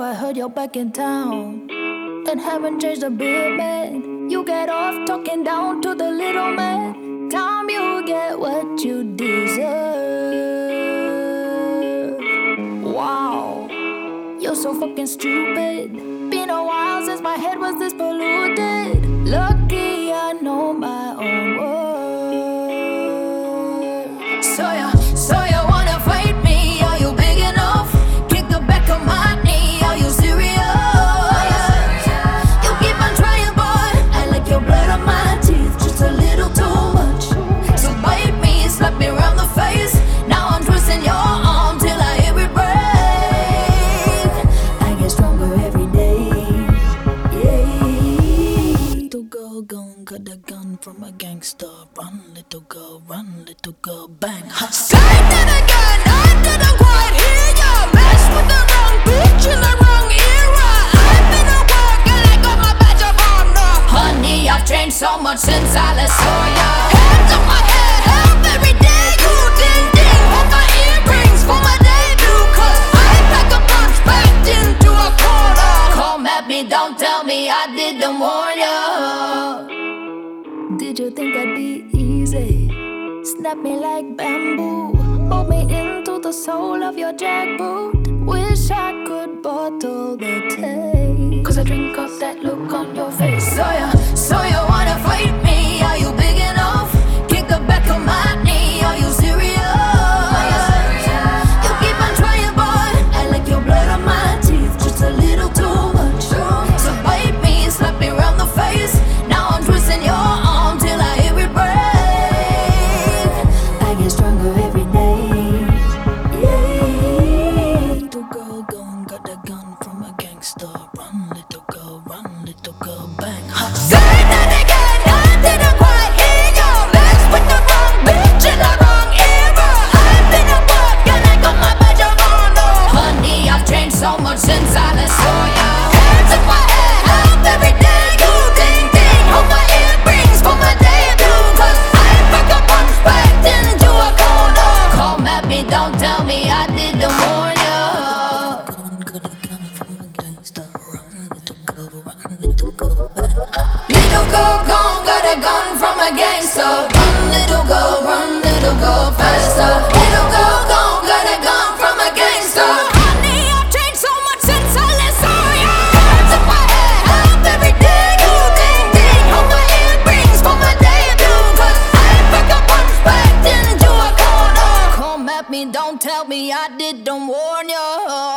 I heard you're back in town and haven't changed a bit, man. You get off talking down to the little man. Time you get what you deserve. Wow, you're so fucking stupid. Been a while since my head was this polluted. Lucky I know my own worth. So you wanna fight me? Are you big enough? Kick the back of my knee. Are you serious? You keep on trying, boy. I like your blood on my teeth, just a little too much. So bite me, slap me around the face. Now I'm twisting your arm till I hear it break. I get stronger every day. Yeah. Little girl gon' got a gun from a gangster. Run, little girl, bang. Say that again, I didn't quite hear ya. Mess with the wrong bitch in the wrong era. I've been at work and I got my badge of honor. Honey, I've changed so much since I last saw ya. Hands on my head, help every day. You ding ding, hold my earrings for my debut. Cause I pack a punch packed into a quarter. Come at me, don't tell me I didn't warn ya. Did you think I'd be easy? Snap me like bamboo, mold me into the sole of your jackboot. Wish I could bottle the taste, cause I drink up that look on your face. So you wanna fight me? Are you big enough? Kick the back of my knee. Are you serious? You keep on trying, boy. I like your blood on my teeth, just a little too much. So bite me, slap me around the face. Now I'm twisting your arm till I hear it break. I get stronger every day. Yeah. Little girl gone, got a gun from a gangster. Run, little girl, bang. Say that again, I didn't quite hear ya. Mess with the wrong bitch in the wrong era. I've been at work and I got my badge of honor. Honey, I've changed so much since I last saw ya. Hands in my head, help every day. You ding ding, hold my earrings for my debut. Cause I pack a punch packed into a corner. Come at me, don't tell me I didn't warn ya. Little girl gone, got a gun from a gangster. Run, little girl, faster. Little girl gone, got a gun from a gangster. Honey, I've changed so much since I last saw ya. Hands in my head, help every day. You ding ding, hold my earrings for my debut. Cause I pack a punch packed into a corner. Come at me, don't tell me I didn't warn ya.